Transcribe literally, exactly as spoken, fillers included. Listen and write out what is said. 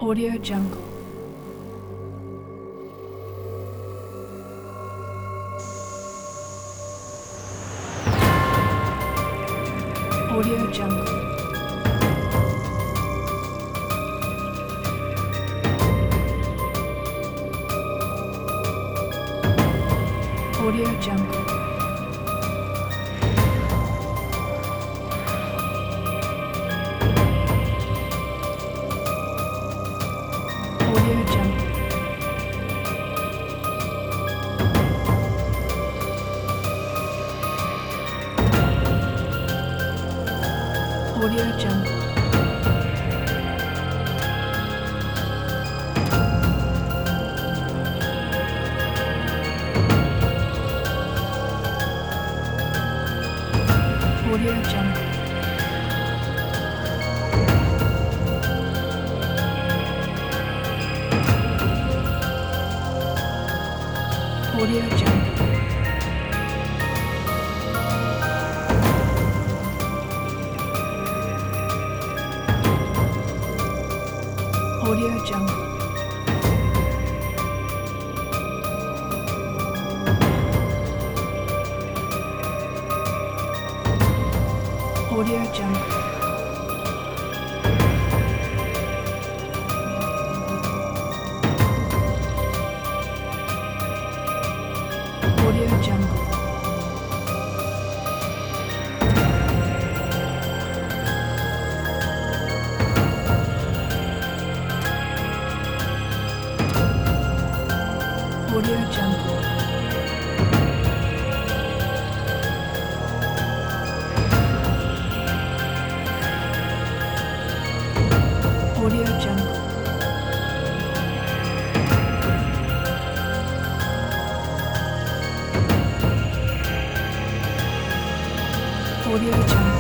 Audio Jungle. Audio Jungle. Audio Jungle. Audio Jungle. Audio Jungle. Audio Jungle. Audio Jungle. Audio Jungle. Audio Jungle. Audio Jungle. Audio Jungle. Audio Jungle. Audio Jungle.